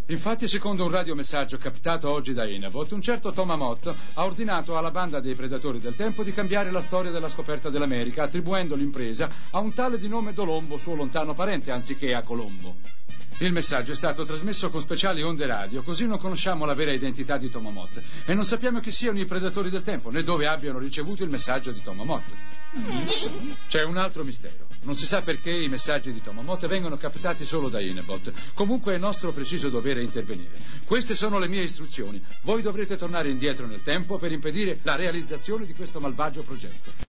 Infatti, secondo un radiomessaggio captato oggi da Enavot, un certo Tomamot ha ordinato alla banda dei Predatori del Tempo di cambiare la storia della scoperta dell'America, attribuendo l'impresa a un tale di nome Dolombo, suo lontano parente, anziché a Colombo. Il messaggio è stato trasmesso con speciali onde radio, così non conosciamo la vera identità di Tomamot e non sappiamo chi siano i Predatori del Tempo, né dove abbiano ricevuto il messaggio di Tomamot. C'è un altro mistero. Non si sa perché i messaggi di Tomamot vengono captati solo da Enavot. Comunque è nostro preciso dovere intervenire. Queste sono le mie istruzioni. Voi dovrete tornare indietro nel tempo per impedire la realizzazione di questo malvagio progetto.